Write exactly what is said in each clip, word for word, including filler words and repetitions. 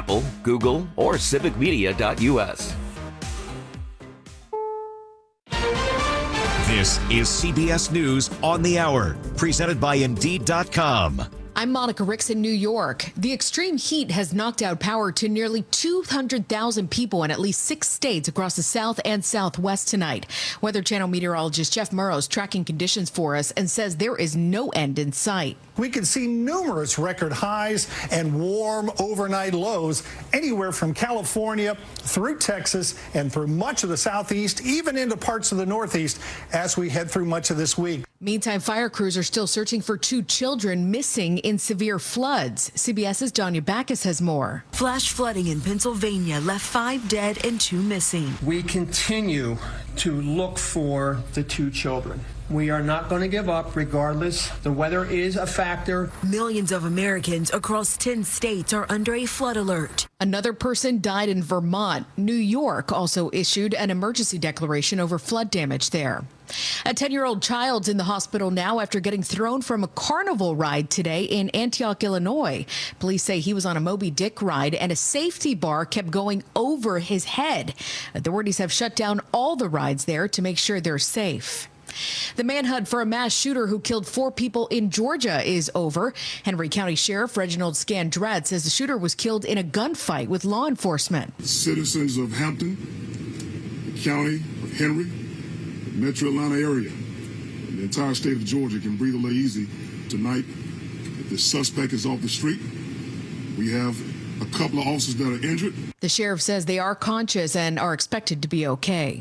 Apple, Google, or civic media dot U S. This is C B S News on the Hour, presented by Indeed dot com. I'm Monica Ricks in New York. The extreme heat has knocked out power to nearly two hundred thousand people in at least six states across the South and Southwest tonight. Weather Channel meteorologist Jeff Murrow's tracking conditions for us and says there is no end in sight. We could see numerous record highs and warm overnight lows anywhere from California through Texas and through much of the Southeast, even into parts of the Northeast as we head through much of this week. Meantime, fire crews are still searching for two children missing in severe floods. CBS's Danya Backus has more. Flash flooding in Pennsylvania left five dead and two missing. We continue to look for the two children. We are not going to give up regardless. The weather is a factor. Millions of Americans across ten states are under a flood alert. Another person died in Vermont. New York also issued an emergency declaration over flood damage there. A ten-year-old child's in the hospital now after getting thrown from a carnival ride today in Antioch, Illinois. Police say he was on a Moby Dick ride and a safety bar kept going over his head. Authorities have shut down all the rides there to make sure they're safe. The manhunt for a mass shooter who killed four people in Georgia is over. Henry County Sheriff Reginald Scandrett says the shooter was killed in a gunfight with law enforcement. Citizens of Hampton, the county of Henry, the metro Atlanta area, and the entire state of Georgia can breathe a little easy tonight. If the suspect is off the street, we have a couple of officers that are injured. The sheriff says they are conscious and are expected to be okay.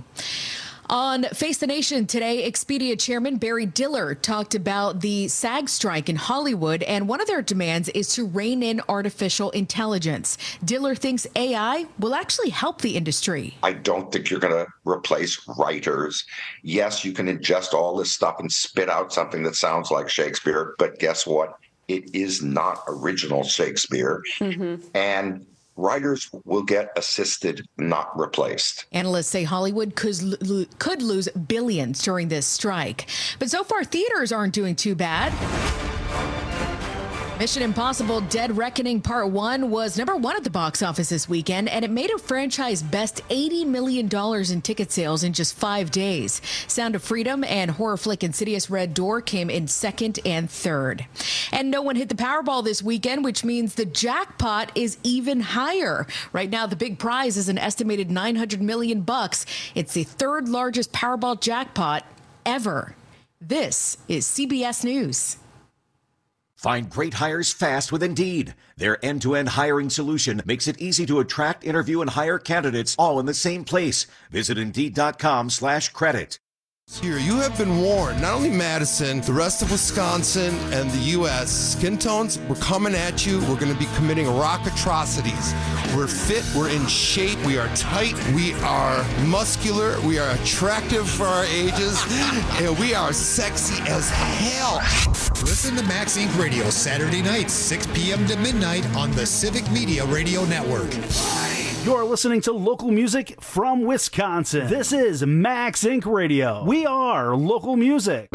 On Face the Nation today, Expedia chairman Barry Diller talked about the SAG strike in Hollywood, and one of their demands is to rein in artificial intelligence. Diller thinks A I will actually help the industry. I don't think you're going to replace writers. Yes, you can ingest all this stuff and spit out something that sounds like Shakespeare, but guess what? It is not original Shakespeare. Mm-hmm. And writers will get assisted, not replaced. Analysts say Hollywood could, lo- could lose billions during this strike. But so far, theaters aren't doing too bad. Mission Impossible Dead Reckoning Part one was number one at the box office this weekend, and it made a franchise best eighty million dollars in ticket sales in just five days. Sound of Freedom and horror flick Insidious Red Door came in second and third. And no one hit the Powerball this weekend, which means the jackpot is even higher. Right now, the big prize is an estimated nine hundred million bucks. It's the third largest Powerball jackpot ever. This is C B S News. Find great hires fast with Indeed. Their end-to-end hiring solution makes it easy to attract, interview, and hire candidates all in the same place. Visit Indeed.com slash credit. Here, you have been warned. Not only Madison, the rest of Wisconsin and the U S Skin tones, we're coming at you. We're going to be committing rock atrocities. We're fit. We're in shape. We are tight. We are muscular. We are attractive for our ages. And we are sexy as hell. Listen to Max Incorporated. Radio Saturday nights, six p.m. to midnight on the Civic Media Radio Network. You're listening to local music from Wisconsin. This is Max Incorporated. Radio. We are local music.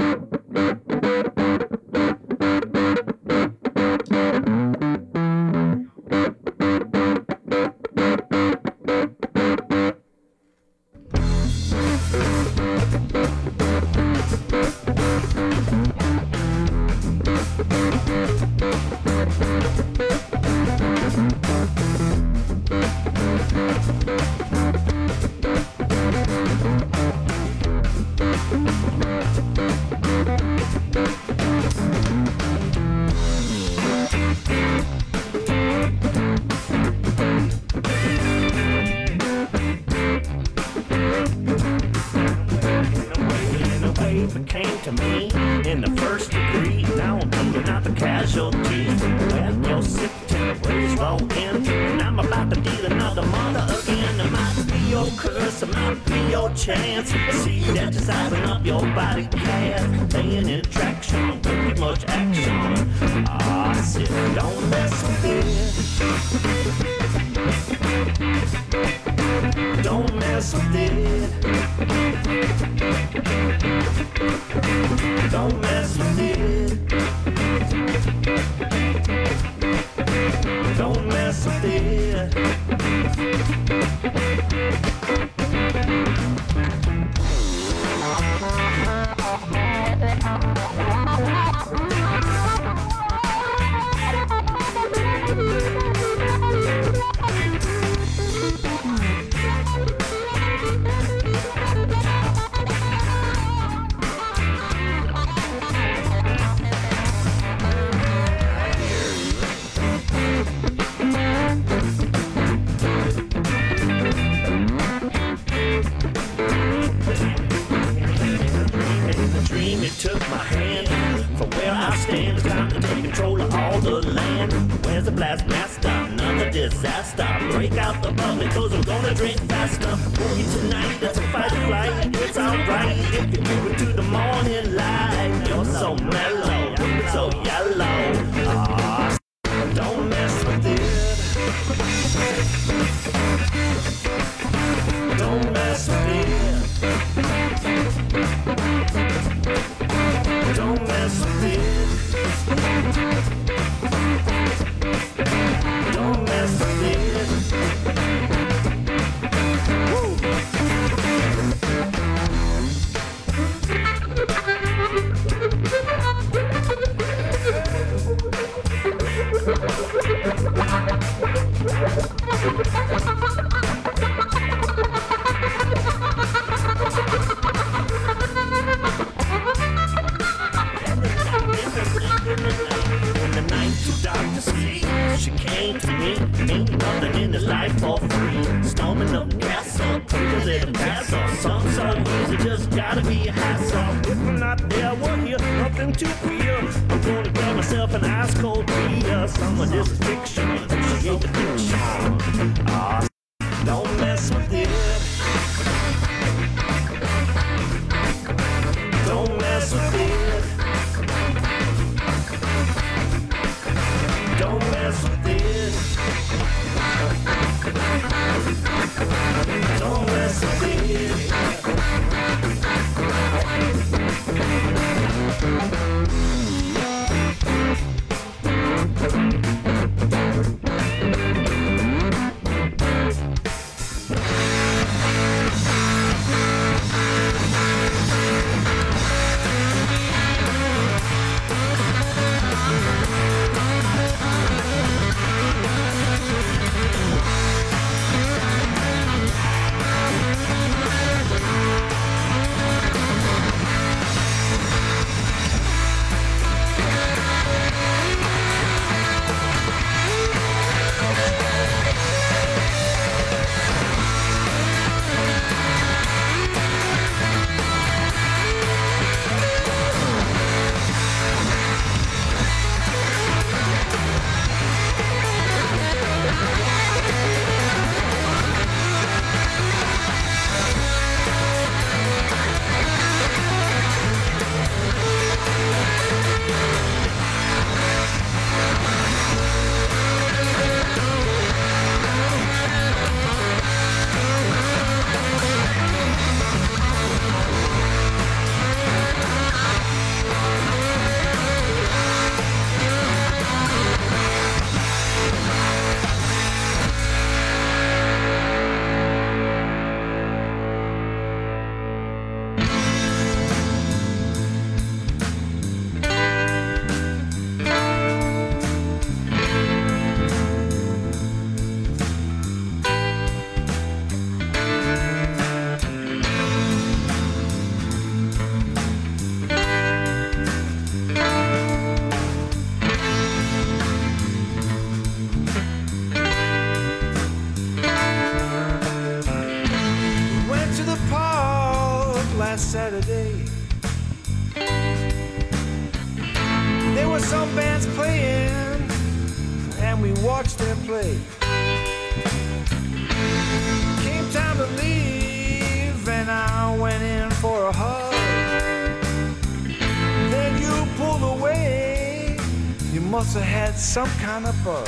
Don't mess with it. it. Took my hand from where I stand. It's time to take control of all the land. Where's the blast master? Another disaster. Break out the bubbly, cause we're gonna drink faster. Boogie tonight, that's a fight flight. It's alright if you do it to the morning light. You're so mellow, so yellow. Ah, don't mess with it. Don't mess with it. Don't mess with it. Don't mess with it. Woo. When the night too dark to sleep, she came to me. Ain't nothing in this life for free. Storming up castle, pretty little castle. Some so easy, just gotta be a hassle. If I'm not there, we're here, nothing to fear. I'm gonna grab myself an ice cold beer. Some of this is fiction, appreciate the fiction. Ah, don't mess with it. Don't mess with it. Don't mess with it. Don't mess with it. Saturday. There were some bands playing and we watched them play. Came time to leave and I went in for a hug. Then you pulled away. You must have had some kind of bug.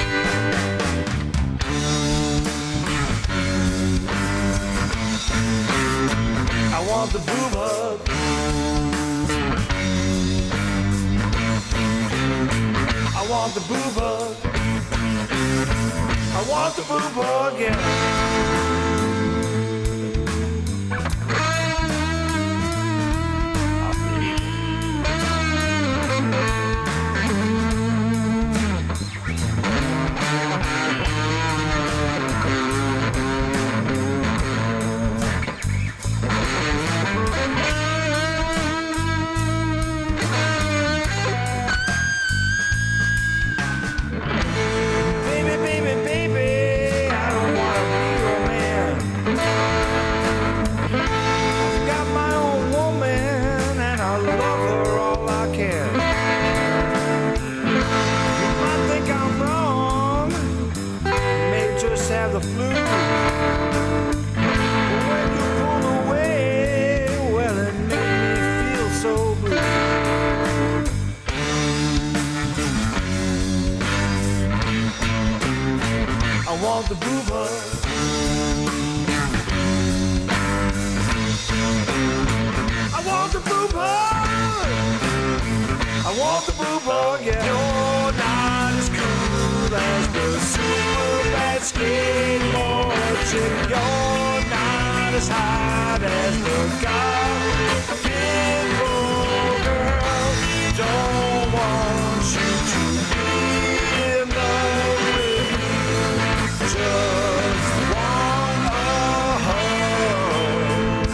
I want the boob hug. I want the boob hug. I I want the boo bug, yeah. The flu. When you pulled away, well, it made me feel so blue. I want the boo bug. I want the boo bug. I want the boo bug, yeah. You're not as cool as the super bad skateboard chick. You're not as hot as the guy. Pinball girl, don't want you to be in love with me. Just want a hug.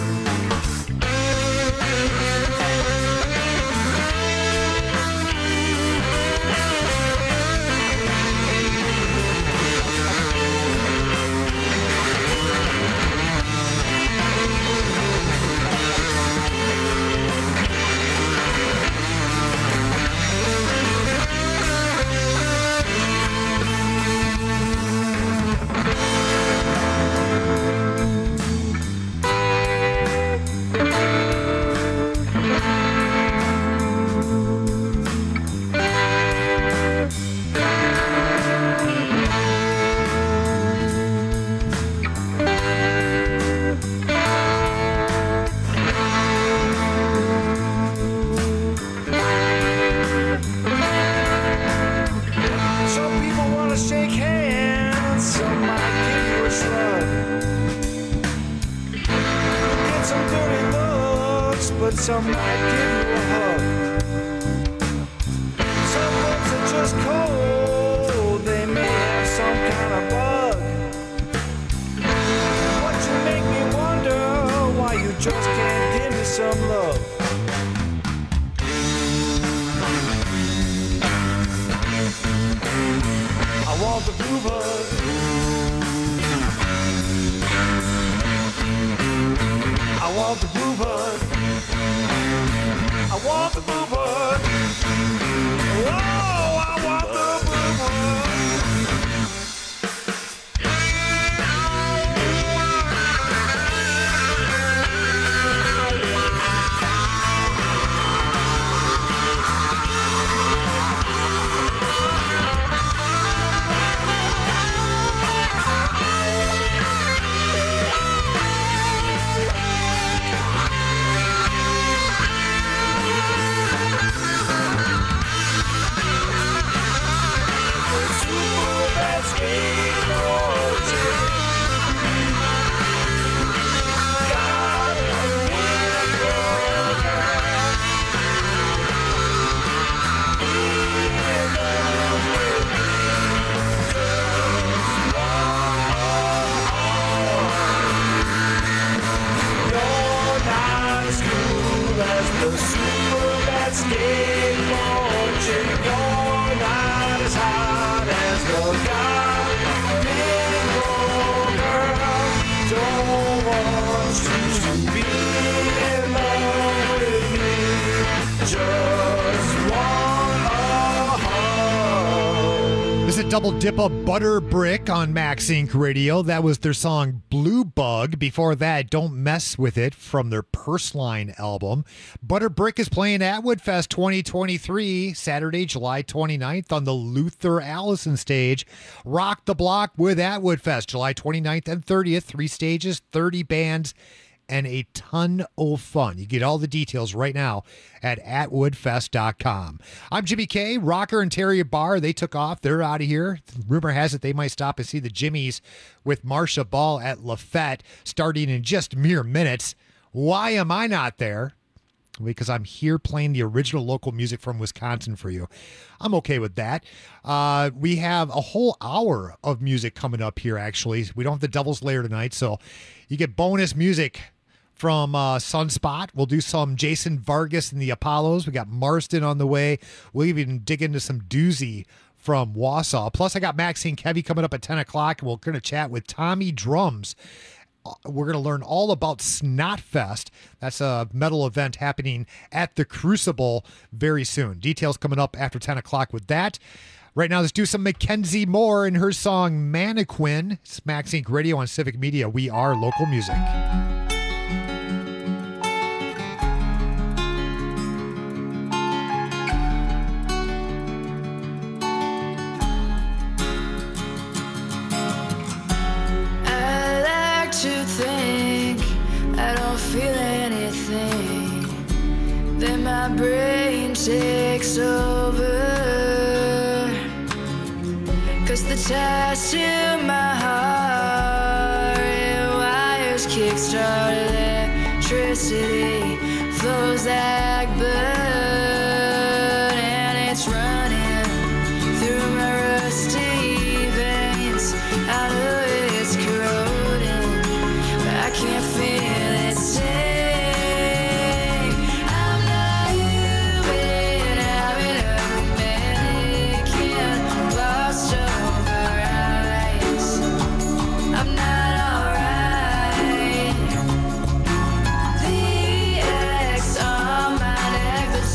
But some might give you a hug. Some folks are just cold, they may have some kind of bug. But you make me wonder why you just can't give me some love. I want the blue bug. I want the blue bug. I want the blue bug. Oh, I want the blue bug. Double dip of Butter Brick on Max Inc Radio. That was their song Blue Bug. Before that, Don't Mess With It from their Purseline album. Butter Brick is playing at Woodfest twenty twenty-three, Saturday, July twenty-ninth on the Luther Allison stage. Rock the Block with At Woodfest, July twenty-ninth and thirtieth. Three stages, thirty bands, and a ton of fun. You get all the details right now at atwood fest dot com. I'm Jimmy K. Rocker and Terry Barr, they took off. They're out of here. Rumor has it they might stop and see the Jimmies with Marsha Ball at Lafette starting in just mere minutes. Why am I not there? Because I'm here playing the original local music from Wisconsin for you. I'm okay with that. Uh, we have a whole hour of music coming up here, actually. We don't have the Devil's Lair tonight, so you get bonus music from uh, Sunspot. We'll do some Jason Vargas and the Apollos. We got Marston on the way. We'll even dig into some doozy from Wausau. Plus, I got Maxine Kevy coming up at ten o'clock, and we're going to chat with Tommy Drums. We're going to learn all about Snotfest. That's a metal event happening at the Crucible very soon. Details coming up after ten o'clock with that. Right now, let's do some Mackenzie Moore and her song Mannequin. It's Max Inc Radio on Civic Media. We are local music. To think I don't feel anything, then my brain takes over, 'cause the ties to my heart and wires kickstart, electricity flows like blood, and it's running through my rusty veins. I know it's corroding, I can't feel it stay. I'm not human, I'm a mannequin, lost over ice. I'm not alright. The X on my neck, the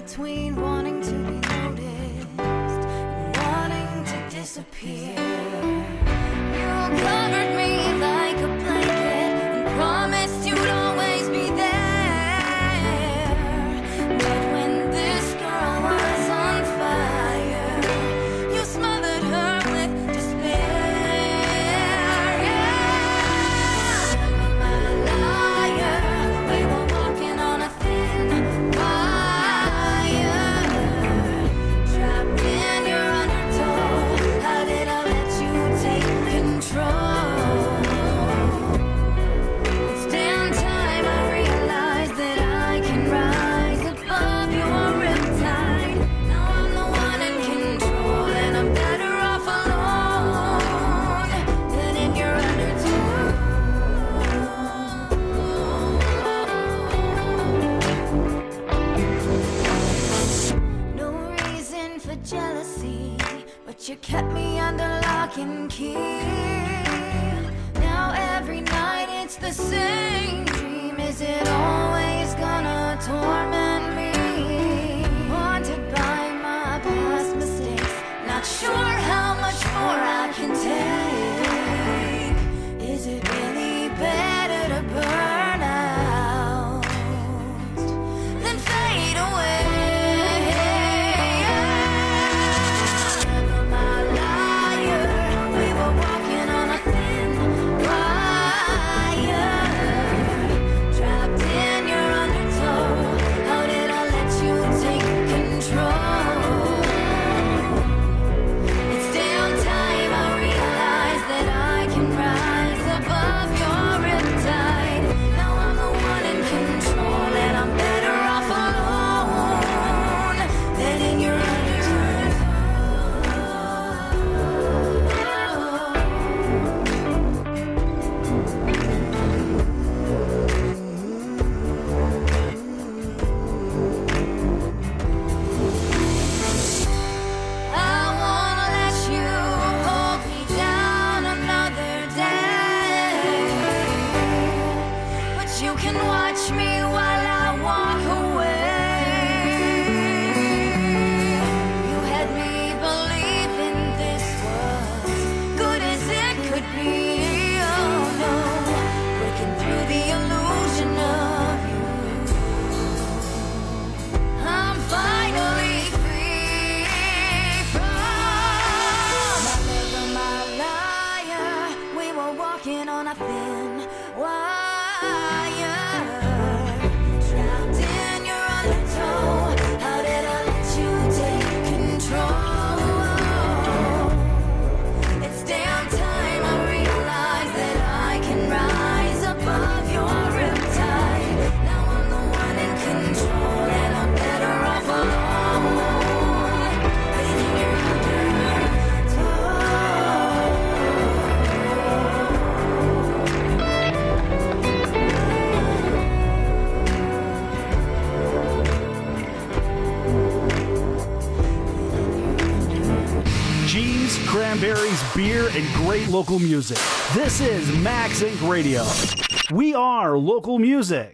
between wanting to be noticed and wanting to disappear. You covered me like a blanket and promised you'd always be there. But when this girl was on fire, you smothered her with despair. Yeah. My liar, we were walking on a thin wire, trapped in your undertow. How did I let you take control? It's damn time I realized that I can rise above your riptide. Now I'm the one in control, and I'm better off alone than in your undertow. No reason for jealousy, but you kept me under lock and key. Now every night it's the same dream. Is it always gonna torment me? Haunted by my past mistakes, not sure how much more I can take. Is it really better to burn out than fade away? Never my liar, we were walking on a thin wire, trapped in your undertow. How did I let you take control? It's damn time I realized that I can rise above your riptide. Now I'm the one in control, and I'm better off alone than in your I wanna let you hold me down another day, but you can watch me while I walk away. You had me believing this was good as it could be. Oh no, breaking through the illusion of you. I'm finally free from my lover, my liar. We were walking on a thin wire, trapped in your undertow. How did I let you take control? It's damn time I realized that I can rise above your riptide. Now I'm the one in control, and I'm better off alone than in your Cheese, cranberries, beer, and great local music. This is Max Inc Radio. We are local music.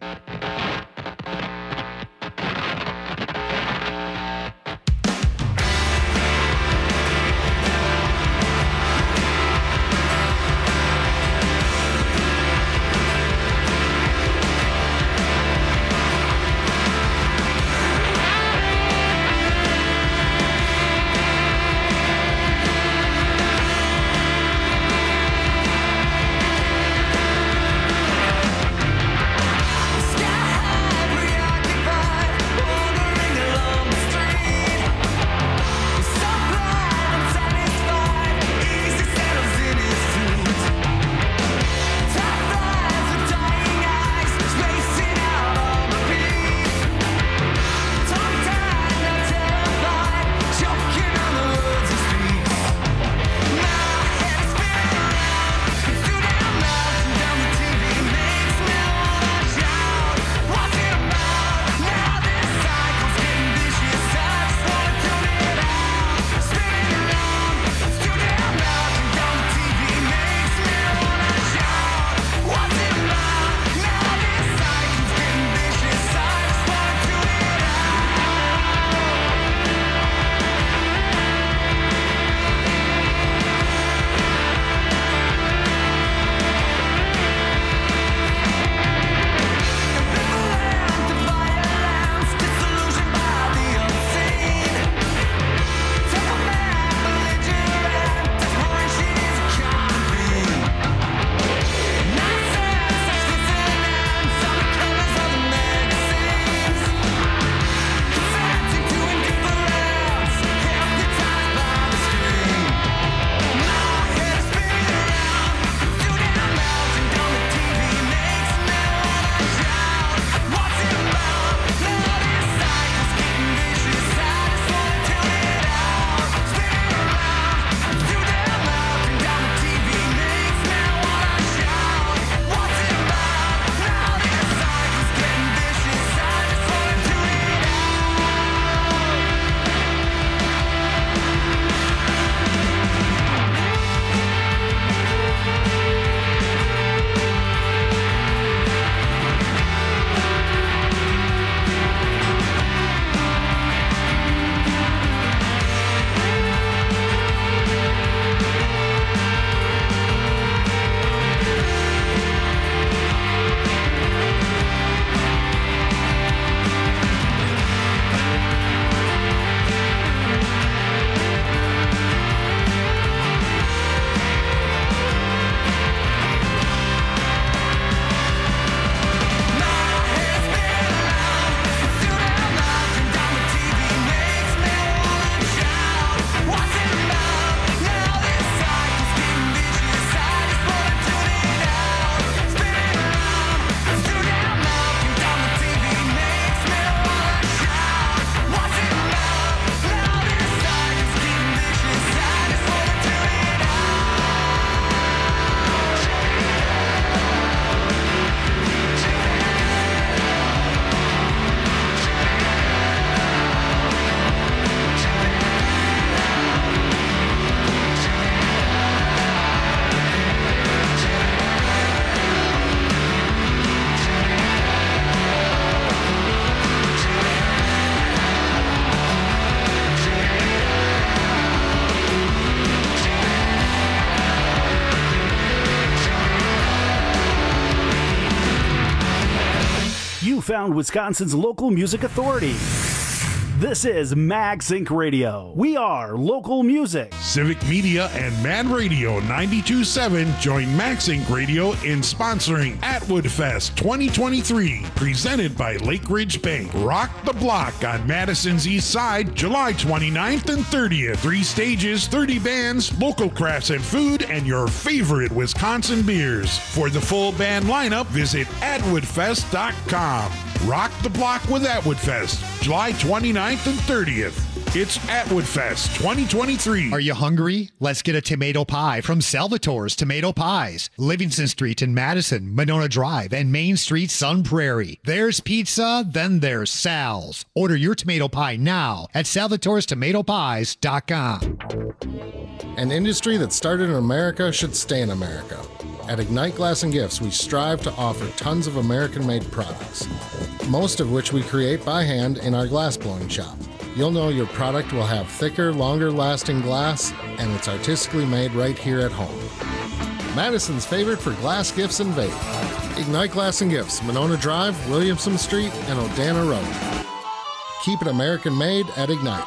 Wisconsin's local music authority. This is Max Inc Radio. We are local music. Civic Media and Mad Radio ninety-two point seven join Max Inc Radio in sponsoring Atwood Fest twenty twenty-three, presented by Lake Ridge Bank. Rock the Block on Madison's East Side, July twenty-ninth and thirtieth. Three stages, thirty bands, local crafts and food, and your favorite Wisconsin beers. For the full band lineup, visit atwood fest dot com. Rock the Block with Atwood Fest, July twenty-ninth and thirtieth. It's Atwood Fest twenty twenty-three. Are you hungry? Let's get a tomato pie from Salvatore's Tomato Pies. Livingston Street in Madison, Monona Drive, and Main Street, Sun Prairie. There's pizza, then there's Sal's. Order your tomato pie now at salvatores tomato pies dot com. An industry that started in America should stay in America. At Ignite Glass and Gifts, we strive to offer tons of American-made products, most of which we create by hand in our glass blowing shop. You'll know your product will have thicker, longer-lasting glass, and it's artistically made right here at home. Madison's favorite for glass gifts and vape. Ignite Glass and Gifts, Monona Drive, Williamson Street, and Odana Road. Keep it American-made at Ignite.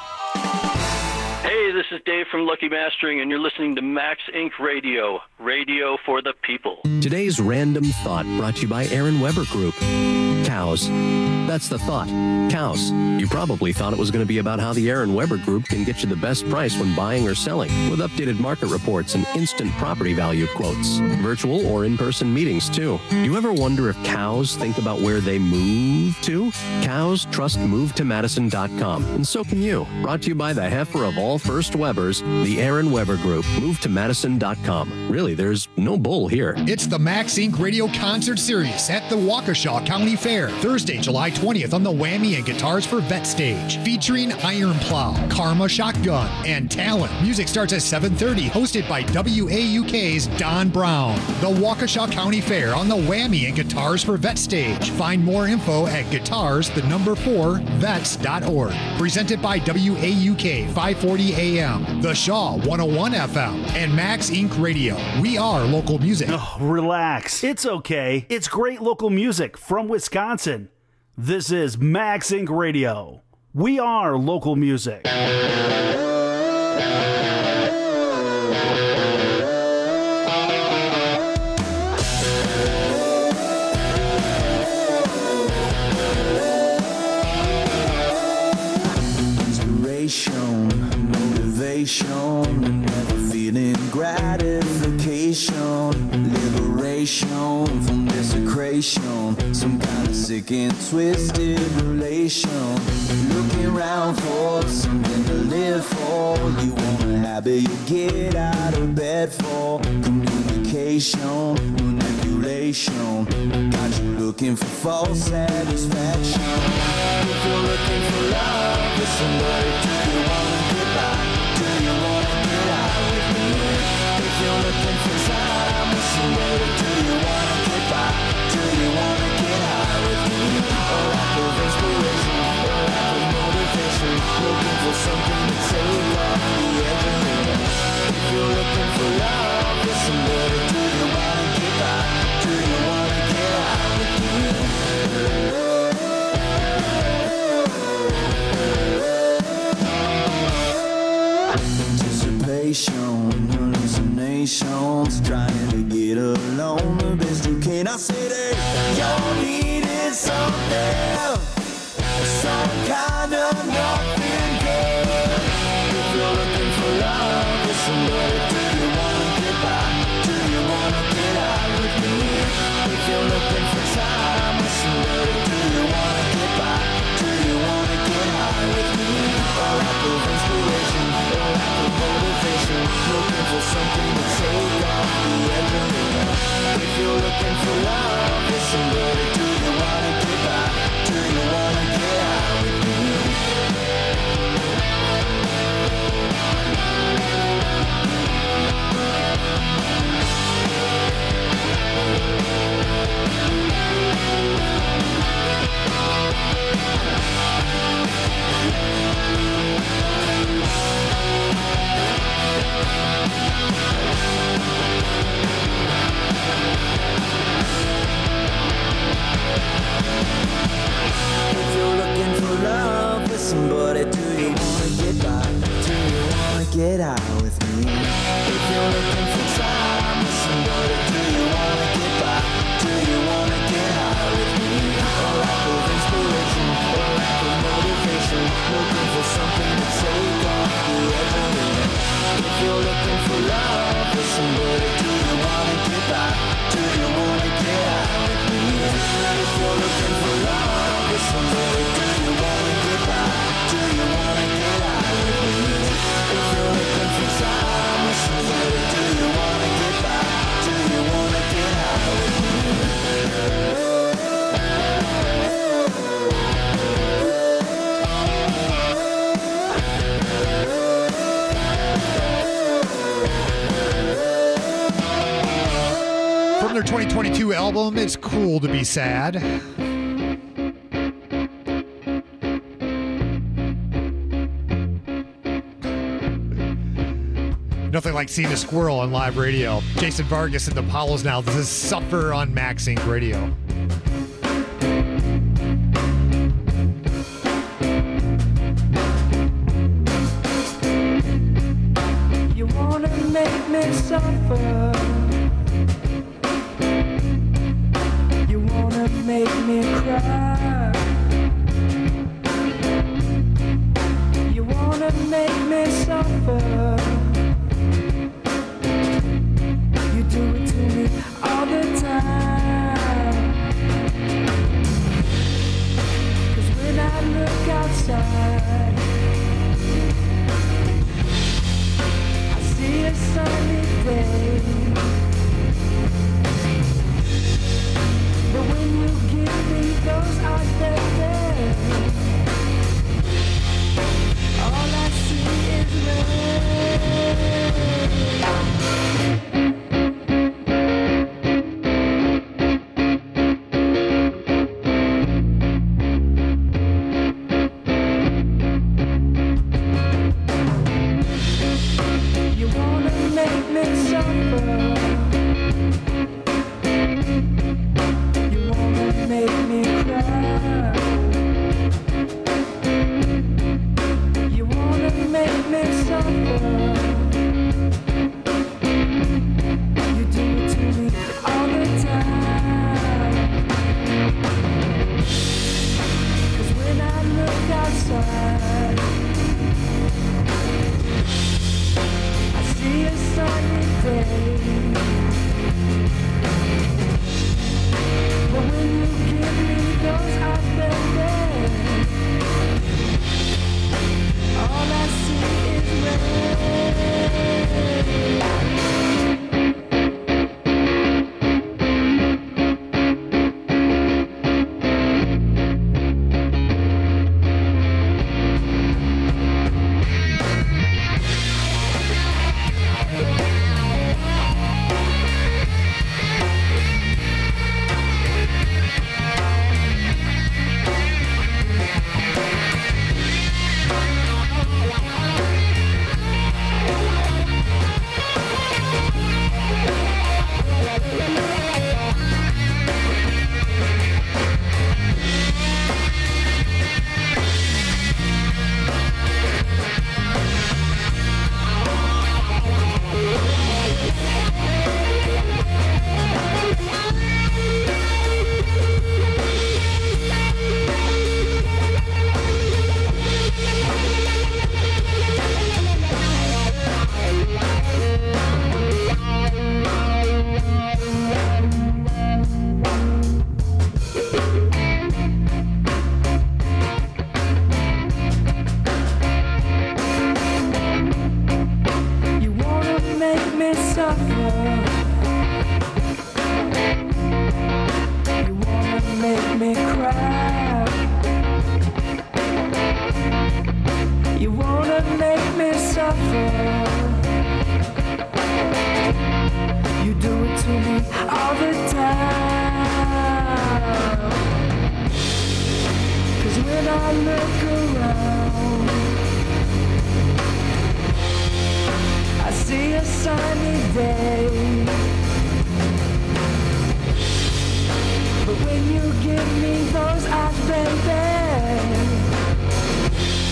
Hey, this is Dave from Lucky Mastering, and you're listening to Max Inc Radio, radio for the people. Today's random thought brought to you by Aaron Weber Group. Cows. That's the thought. Cows. You probably thought it was going to be about how the Aaron Weber Group can get you the best price when buying or selling, with updated market reports and instant property value quotes. Virtual or in-person meetings, too. You ever wonder if cows think about where they move to? Cows trust move to madison dot com, and so can you. Brought to you by the heifer of all first Webers, the Aaron Weber Group. move to madison dot com. Really, there's no bull here. It's the Max Inc Radio Concert Series at the Waukesha County Fair, Thursday, July twentieth on the Whammy and Guitars for Vet stage, featuring Iron Plow, Karma Shotgun, and Talent. Music starts at seven thirty, hosted by W A U K's Don Brown. The Waukesha County Fair on the Whammy and Guitars for Vet stage. Find more info at guitars, the number four, vets dot org. Presented by W A U K five forty A M, The Shaw one oh one F M, and Max Inc Radio. We are local music. Oh, relax. It's okay. It's great local music from Wisconsin. This is Max Inc Radio. We are local music. Inspiration, motivation, and never feeling gratification, liberation from desecration, some kind of sick and twisted relation, looking around for something to live for. You want a habit you get out of bed for, communication, manipulation, got you looking for false satisfaction. If you're looking for love with somebody, do you want to get by? Do you want to get out with me? If you're looking for time with somebody, do you want to get by? Do you want to get high with me? A lack of inspiration, a lack of motivation, looking for something to take off the edge of me. If you're looking for love with somebody, do you want to get by? Do you want to get high with me? Hallucinations, trying to get along the best you can. I said, hey, you're needing something, some kind of nothing good. If you're looking for love with somebody, do you want to get by? Do you want to get out with me? If you're looking for time with somebody, do you want to get by? Do you want to get high with me? A lack of inspiration, a lack of motivation, looking for something to take off the edge of me. If you're looking for love with somebody, do you want to get by? Do you want to get high with me? Listen, buddy, do you wanna get by? Do you wanna get out with me? If you're looking for time, listen, buddy, do you wanna get by? Do you wanna get out with me? A lack of inspiration, a lack of motivation, looking for something to take off the edge of the end. If you're looking for love, listen, buddy, do you wanna get by? Do you wanna get out with me? If you're looking for love, listen, buddy, do you wanna get by? Do you wanna get out with me? If you're looking for time, listen, buddy, do you wanna get by? Do you wanna get out with me? From their twenty twenty-two album, It's Cool to Be Sad. Nothing like seeing a squirrel on live radio. Jason Vargas and the Apollos now. This is Suffer on Max Inc Radio. You wanna make me suffer. You wanna make me cry. You wanna make me suffer. You do it to me all the time. 'Cause when I look outside, I see a sunny day. But when you give me those eyes, baby, all I see is red. You wanna make me suffer. You wanna make me cry. You wanna make me suffer. You do it to me all the time. 'Cause when I look outside, I see a sunny day. But when you give me those eyes, baby, all I see is red. You wanna make me suffer. You wanna make me cry. You wanna make me suffer. You do it to me all the time. 'Cause when I look around, I see a sunny day. But when you give me those eyes, baby,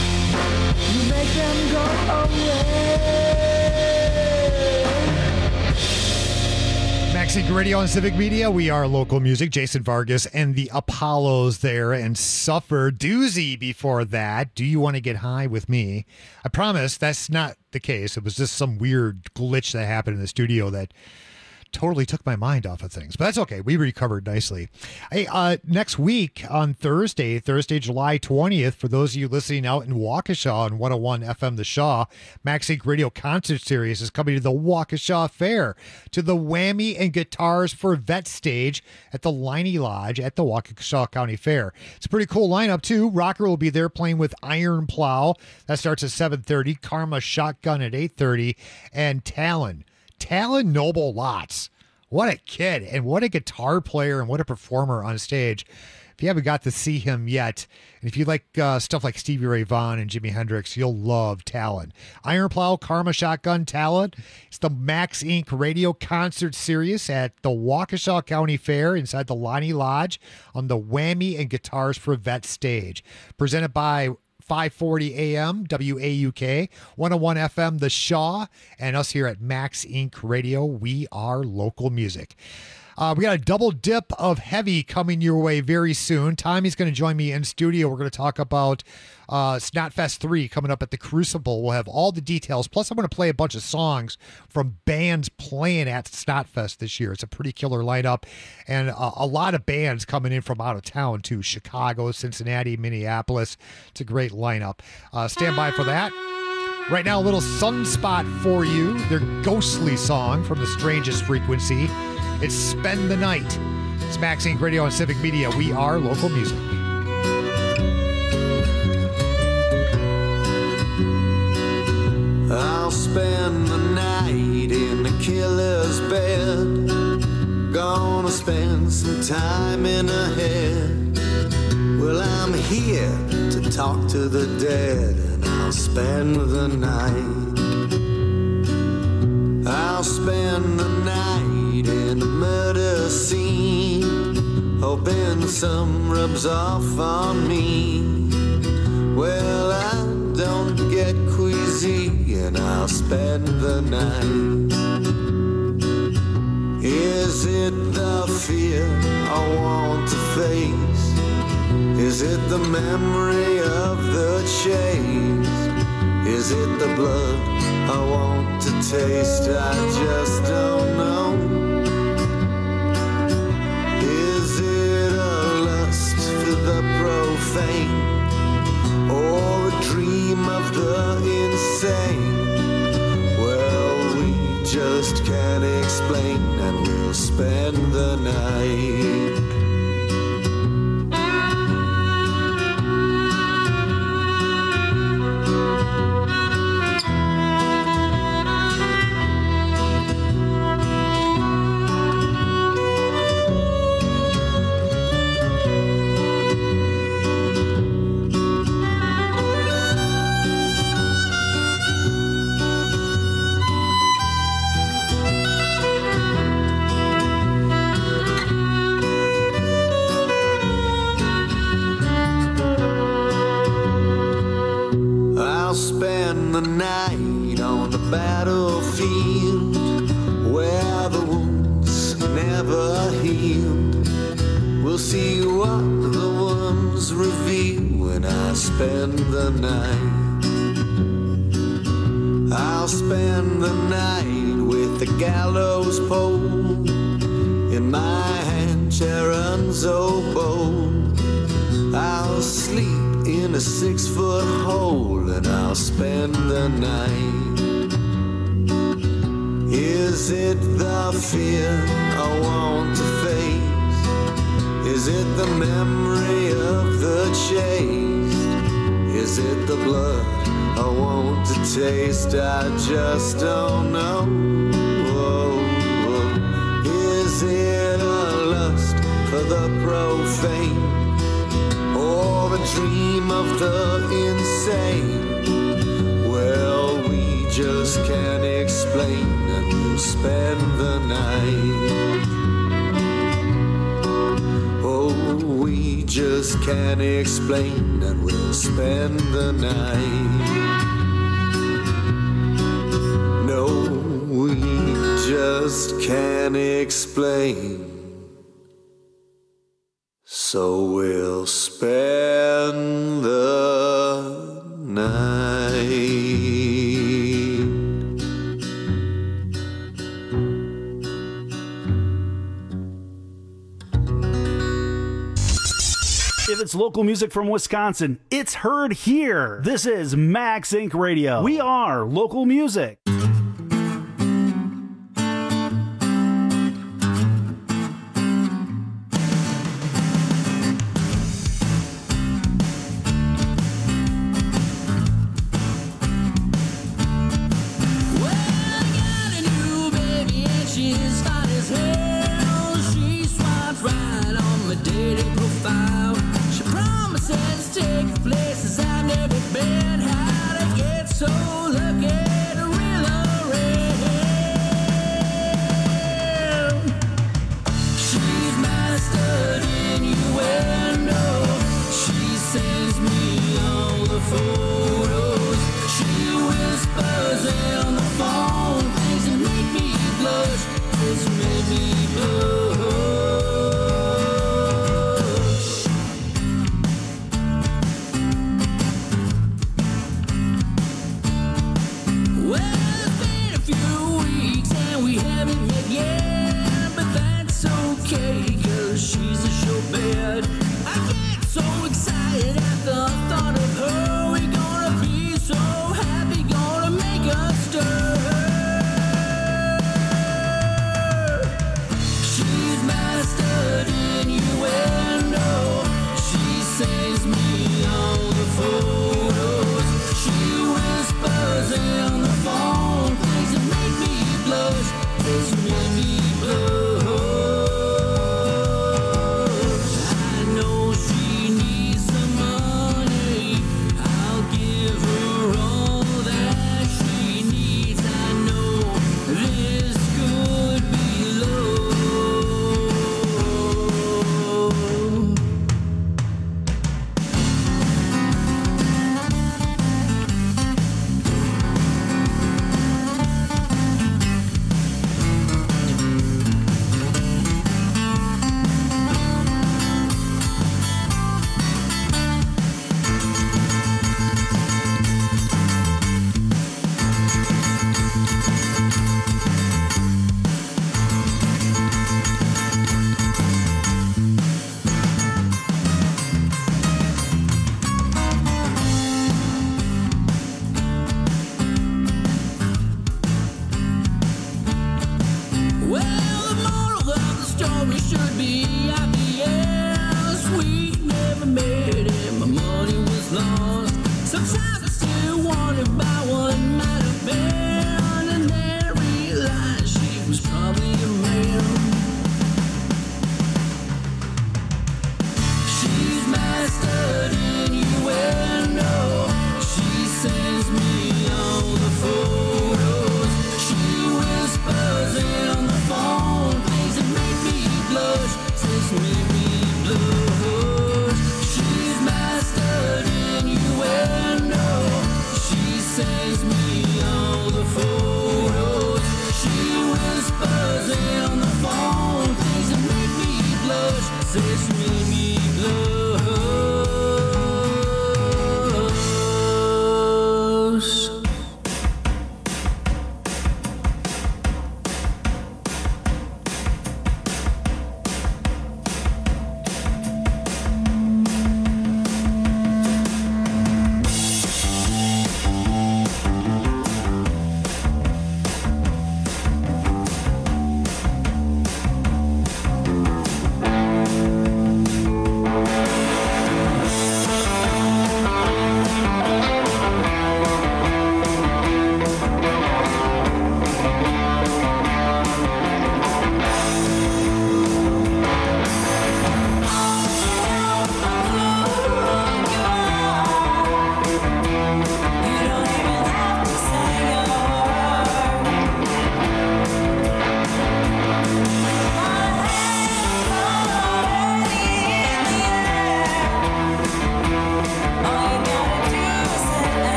MaxSync Radio on Civic Media. We are local music. Jason Vargas and the Apollos there, and Suffer. Doozy before that. Do you want to get high with me? I promise that's not the case. It was just some weird glitch that happened in the studio that totally took my mind off of things, but that's okay. We recovered nicely. Hey, uh, next week on Thursday, Thursday, July twentieth, for those of you listening out in Waukesha on one oh one F M The Shaw, MaxSync Radio Concert Series is coming to the Waukesha Fair, to the Whammy and Guitars for Vet stage at the Liney Lodge at the Waukesha County Fair. It's a pretty cool lineup, too. Rocker will be there playing with Iron Plow. That starts at seven thirty. Karma Shotgun at eight thirty. And Talon. Talon Noble Lots. What a kid, and what a guitar player, and what a performer on stage. If you haven't got to see him yet, and if you like uh, stuff like Stevie Ray Vaughan and Jimi Hendrix, you'll love Talon. Iron Plow, Karma Shotgun, Talon. It's the MaxSync Radio Concert Series at the Waukesha County Fair inside the Lonnie Lodge on the Whammy and Guitars for Vet stage. Presented by five forty A M, W A U K, one oh one F M, The Shaw, and us here at MaxSync Radio. We are local music. Uh, we got a double dip of heavy coming your way very soon. Tommy's going to join me in studio. We're going to talk about uh, Snotfest three coming up at the Crucible. We'll have all the details. Plus, I'm going to play a bunch of songs from bands playing at Snotfest this year. It's a pretty killer lineup, and uh, a lot of bands coming in from out of town, too. Chicago, Cincinnati, Minneapolis. It's a great lineup. Uh, stand by for that. Right now, a little Sunspot for you. Their ghostly song from The Strangest Frequency. It's Spend the Night. It's MaxSync Radio and Civic Media. We are local music. I'll spend the night in the killer's bed. Gonna spend some time in her head. Well, I'm here to talk to the dead, and I'll spend the night. I'll spend the night in the murder scene, hoping some rubs off on me. Well, I don't get queasy, and I'll spend the night. Is it the fear I want to face? Is it the memory of the chase? Is it the blood I want to taste? I just don't know. Is it a lust for the profane, or a dream of the insane? Well, we just can't explain, and we'll spend the night. The night on the battlefield, where the wounds never healed. We'll see what the wounds reveal when I spend the night. I'll spend the night with the gallows pole in my hand, Sharon's oboe. I'll sleep in a six-foot hole, and I'll spend the night. Is it the fear I want to face? Is it the memory of the chase? Is it the blood I want to taste? I just don't know. Whoa, whoa. Is it a lust for the profane, or a dream of the insane? Well, we just can't explain, and we'll spend the night. Oh, we just can't explain, and we'll spend the night. No, we just can't explain. So we'll spend the night. If it's local music from Wisconsin, it's heard here. This is Max Inc Radio. We are local music.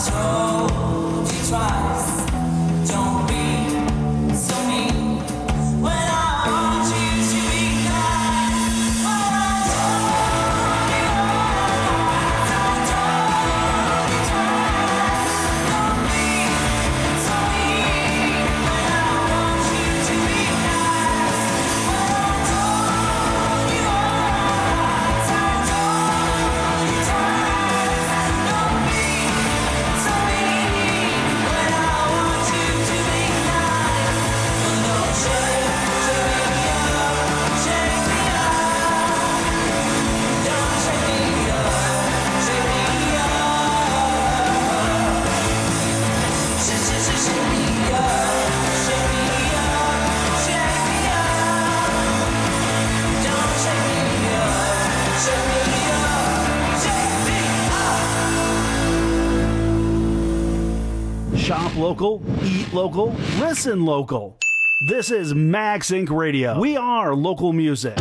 told you twice, don't be so mean when I want you to be kind. When I told you once, I told you twice, don't be so mean when I want you to be nice. When I told you once, I told you twice, don't be so mean when I want you to be nice. So don't shake, shake me up, shake me up. Don't shake me up, shake me up. Shake, shake, shake, shake me up, shake me up, shake me up. Don't shake me up, shake me up, shake me up. Shop local, eat local, listen local. This is Max Inc Radio. We are local music.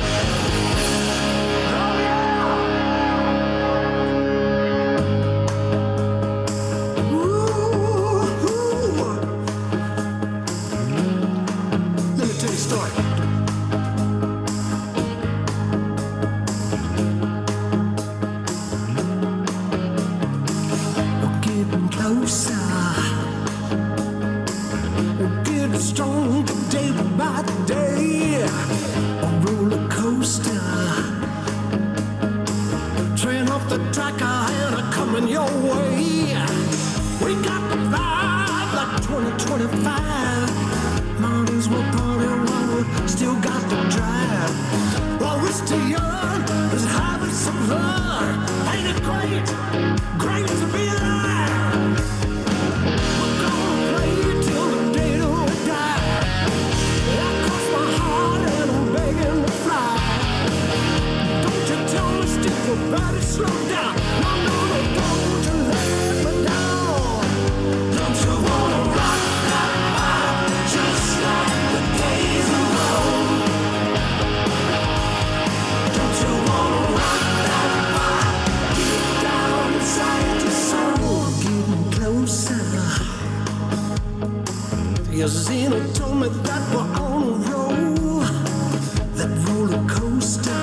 Let me tell you a story. We're getting closer. We're getting stronger day by day. A roller coaster. Train off the track and are coming your way. We got the vibe like twenty twenty-five. Might as well party while we still got the drive. While we're still young, let's have some fun. Ain't it great? Great to be alive. We're gonna play till the day that we die. That crossed my heart and I'm begging to fly. Don't you tell me, Steve, your body slow down. No, no, no, don't you let me down. Don't you wanna rock that body just like the days of old? Don't you wanna rock that body deep down inside your soul? Getting closer. Your Zeno told me that we're on a roll, that roller coaster.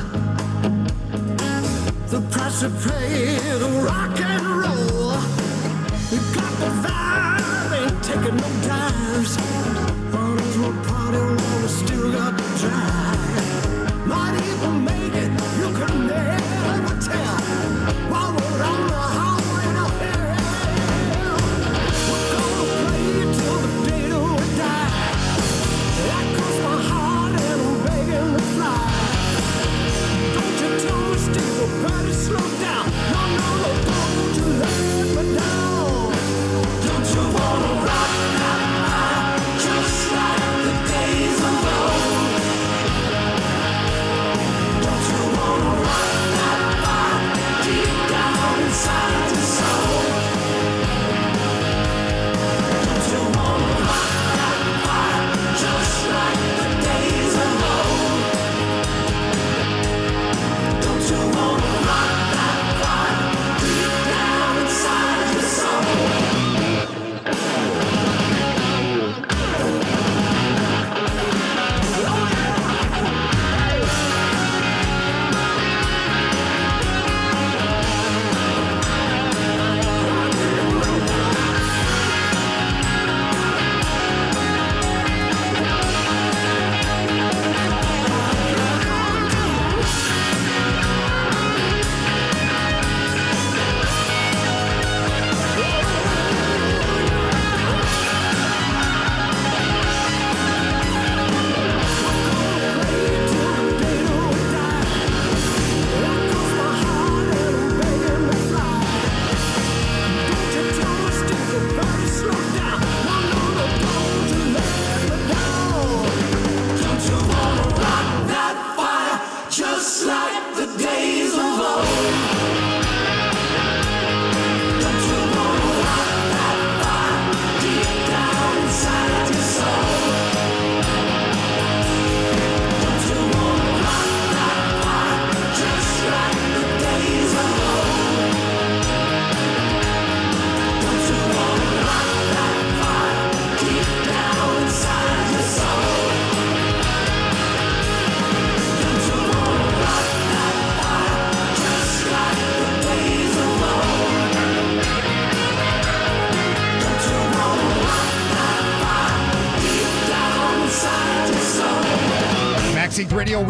The price we pay to rock and roll. We got the vibe, ain't taking no dives. Might as well party while we still got the drive. Might even make it, you can never tell. While we're on the highway to hell, we're gonna play till the day that we die. That crossed my heart and I'm begging to fly. Don't you tell me, Steve, your body slow down. No, no, no, don't you let me down. Don't you wanna rock that body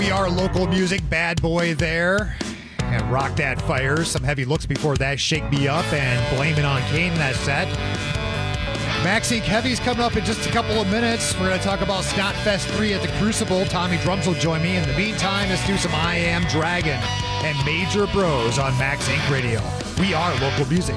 We Are Local Music, Bad Boy there. And Rock That Fire. Some heavy looks before that. Shake Me Up and Blame It on Kane in that set. Max Inc Heavy's coming up in just a couple of minutes. We're going to talk about Snotfest three at the Crucible. Tommy Drums will join me. In the meantime, let's do some I Am Dragon and Major Bros on Max Inc Radio. We are local music.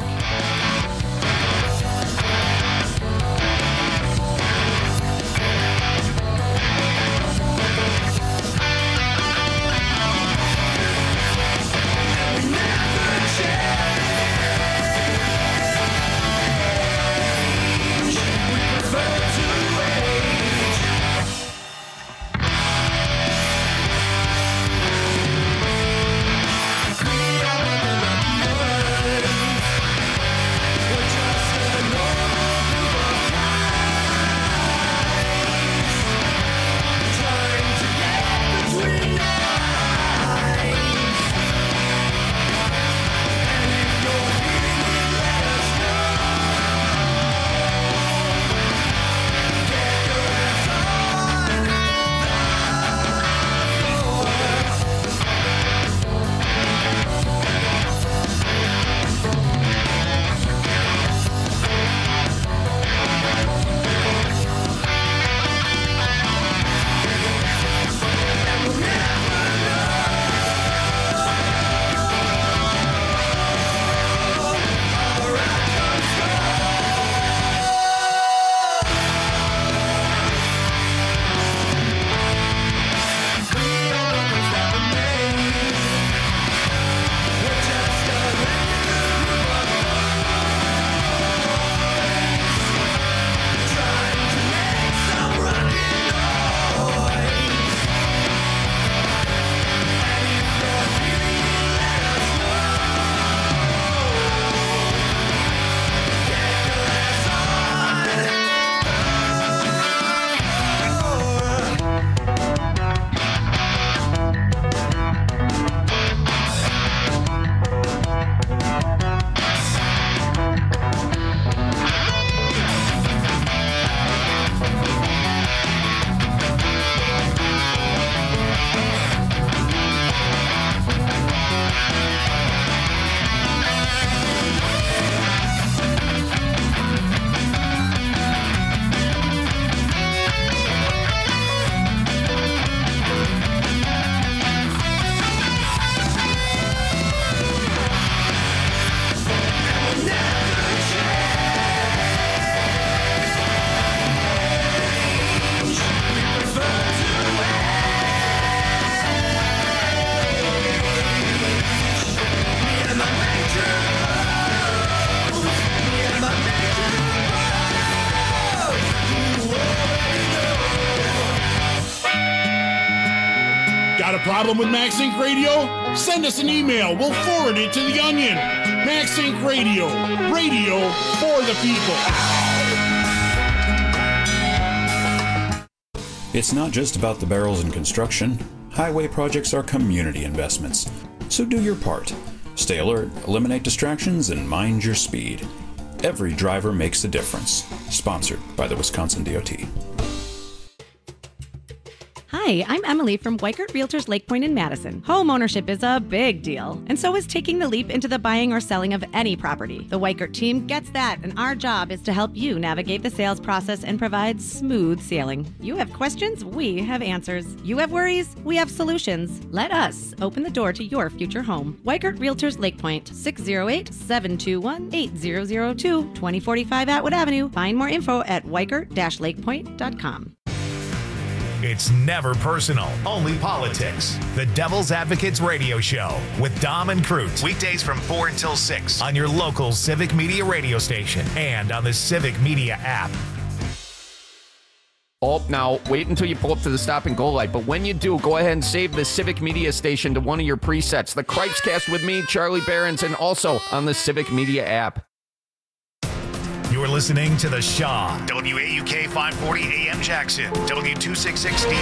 Got a problem with Max Inc Radio? Send us an email. We'll forward it to the Onion. Max Inc Radio. Radio for the people. It's not just about the barrels in construction. Highway projects are community investments. So do your part. Stay alert, eliminate distractions, and mind your speed. Every driver makes a difference. Sponsored by the Wisconsin D O T. Hi, I'm Emily from Weikert Realtors Lake Point in Madison. Home ownership is a big deal, and so is taking the leap into the buying or selling of any property. The Weikert team gets that, and our job is to help you navigate the sales process and provide smooth sailing. You have questions, we have answers. You have worries, we have solutions. Let us open the door to your future home. Weikert Realtors Lake Point, six oh eight, seven two one, eight zero zero two, twenty forty-five Atwood Avenue. Find more info at weikert dash lakepoint dot com. It's never personal, only politics. The Devil's Advocates Radio Show with Dom and Crute. Weekdays from four until six on your local Civic Media radio station and on the Civic Media app. Oh, now, wait until you pull up to the stop and go light. But when you do, go ahead and save the Civic Media station to one of your presets. The Cripescast with me, Charlie Behrens, and also on the Civic Media app. You're listening to The Shaw, W A U K five forty A M Jackson, W two sixty-six D